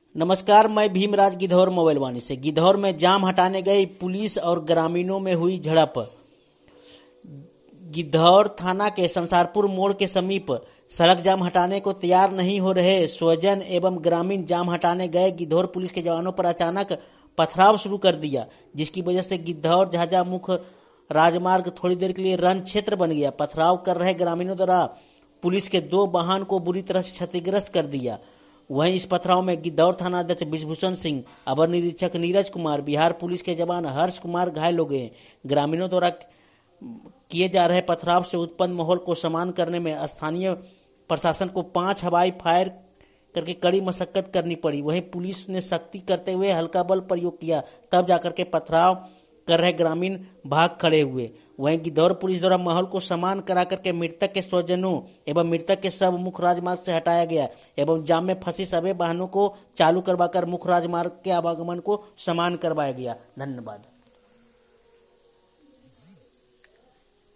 नमस्कार, मैं भीमराज गिद्धौर मोबाइल वाणी से। गिद्धौर में जाम हटाने गई पुलिस और ग्रामीणों में हुई झड़प। गिद्धौर थाना के संसारपुर मोड़ के समीप सड़क जाम हटाने को तैयार नहीं हो रहे स्वजन एवं ग्रामीण जाम हटाने गए गिद्धौर पुलिस के जवानों पर अचानक पथराव शुरू कर दिया, जिसकी वजह से गिद्धौर झाझा मुख्य राजमार्ग थोड़ी देर के लिए रण क्षेत्र बन गया। पथराव कर रहे ग्रामीणों द्वारा पुलिस के 2 वाहन को बुरी तरह से क्षतिग्रस्त कर दिया। वहीं इस पथराव में गिद्धौर थाना अध्यक्ष ब्रिजभूषण सिंह, अवर निरीक्षक नीरज कुमार, बिहार पुलिस के जवान हर्ष कुमार घायल हो गए। ग्रामीणों द्वारा किए जा रहे पथराव से उत्पन्न माहौल को शमन करने में स्थानीय प्रशासन को 5 हवाई फायर करके कड़ी मशक्कत करनी पड़ी। वहीं पुलिस ने सख्ती करते हुए हल्का बल प्रयोग किया, तब जाकर के पथराव कर रहे ग्रामीण भाग खड़े हुए। वहीं गिद्धौर पुलिस द्वारा माहौल को समान करा करके मृतक के स्वजनों एवं मृतक के शव मुख्य राजमार्ग से हटाया गया एवं जाम में फंसी सभी वाहनों को चालू करवाकर मुख्य राजमार्ग के आवागमन को समान करवाया गया। धन्यवाद।